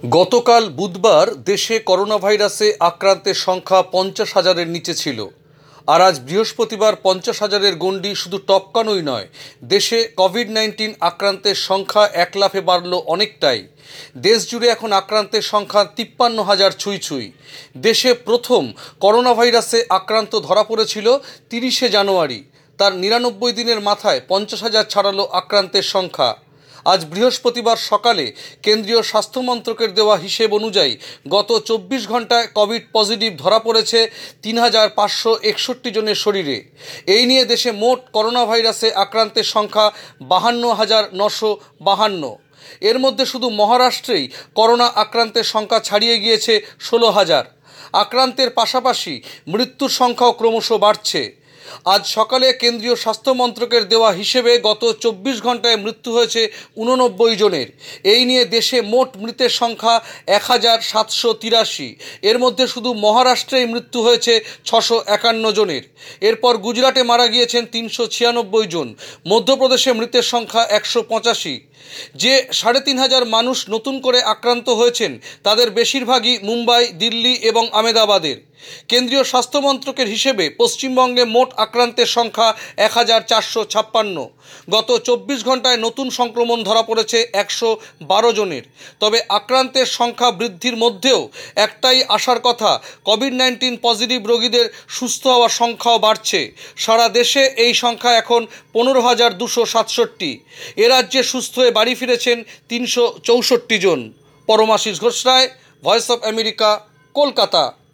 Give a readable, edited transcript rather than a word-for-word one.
গতকাল বুধবার দেশে করোনা ভাইরাসে আক্রান্তের সংখ্যা ৫০,০০০-এর নিচে ছিল। আর আজ বৃহস্পতিবার ৫০,০০০-এর গণ্ডি শুধু টপকানোই নয়, দেশে কোভিড-১৯ আক্রান্তের সংখ্যা ১ লাফে বাড়ল অনেকটাই। দেশ জুড়ে এখন আক্রান্তের সংখ্যা ৫৩,০০০ ছুঁই। দেশে প্রথম করোনা ভাইরাসে আক্রান্ত ধরা পড়েছিল ৩০শে জানুয়ারি। তার ৯৯ দিনের মাথায় ৫০,০০০ ছাড়ালো আক্রান্তের সংখ্যা। আজ বৃহস্পতিবার সকালে কেন্দ্রীয় স্বাস্থ্য মন্ত্রকের দেওয়া হিসেব অনুযায়ী গত ২৪ ঘন্টায় কোভিড পজিটিভ ধরা পড়েছে ৩,৫৬১ জনের শরীরে। এই নিয়ে দেশে মোট করোনা ভাইরাসে আক্রান্তের সংখ্যা ৫২,৯৫২। এর মধ্যে শুধু মহারাষ্ট্রেই করোনা আক্রান্তের সংখ্যা ছাড়িয়ে গিয়েছে ১৬,০০০। আক্রান্তের পাশাপাশি মৃত্যুর সংখ্যাও ক্রমশ বাড়ছে। আজ সকালে কেন্দ্রীয় স্বাস্থ্য মন্ত্রকের দেওয়া হিসেবে গত ২৪ ঘন্টায় মৃত্যু হয়েছে ৮৯ জনের। এই নিয়ে দেশে মোট মৃতের সংখ্যা ১,৭৮৩। এর মধ্যে শুধু মহারাষ্ট্রেই মৃত্যু হয়েছে ৬৫১ জনের। এরপর গুজরাটে মারা গিয়েছেন ৩৯৬ জন। মধ্যপ্রদেশে মৃতের সংখ্যা ১৮৫। যে ৩,৫০০ মানুষ নতুন করে আক্রান্ত হয়েছেন তাদের বেশিরভাগই মুম্বাই, দিল্লি এবং আহমেদাবাদের। কেন্দ্রীয় স্বাস্থ্য মন্ত্রকের হিসেবে পশ্চিমবঙ্গে মোট আক্রান্তের সংখ্যা ১,৪৫৬। গত ২৪ ঘন্টায় নতুন সংক্রমণ ধরা পড়েছে ১১২ জনের। তবে আক্রান্তের সংখ্যা বৃদ্ধির মধ্যেও একটাই আশার কথা, কোভিড-১৯ পজিটিভ রোগীদের সুস্থ হওয়ার সংখ্যাও বাড়ছে। সারা দেশে এই সংখ্যা এখন ১৫,২৬৭। এ রাজ্যে সুস্থ হয়ে বাড়ি ফিরেছেন ৩৬৪ জন। Paramashis Ghosh Roy, Voice of America, Kolkata.